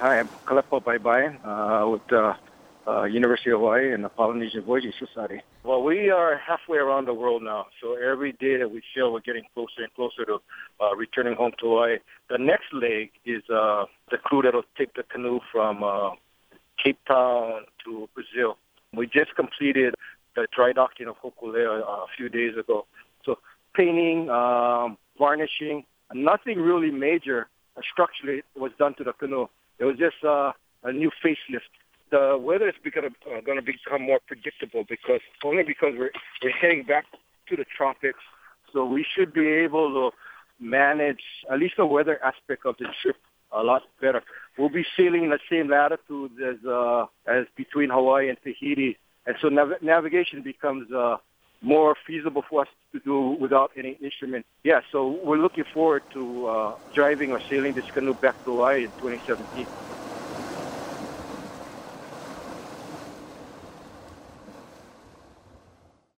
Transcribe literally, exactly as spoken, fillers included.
Hi, I'm Kalepo Baibayan uh, with the uh, University of Hawaii and the Polynesian Voyaging Society. Well, we are halfway around the world now, so every day that we sail, we're getting closer and closer to uh, returning home to Hawaii. The next leg is uh, the crew that will take the canoe from uh, Cape Town to Brazil. We just completed the dry docking of Hokulea uh, a few days ago. So painting, um, varnishing, nothing really major uh, structurally was done to the canoe. It was just uh, a new facelift. The weather is going to, uh, going to become more predictable because only because we're we're heading back to the tropics, so we should be able to manage at least the weather aspect of the trip a lot better. We'll be sailing in the same latitude as uh, as between Hawaii and Tahiti, and so nav- navigation becomes uh, more feasible for us to do without any instrument. Yeah, so we're looking forward to uh, driving or sailing this canoe back to Hawaii in twenty seventeen.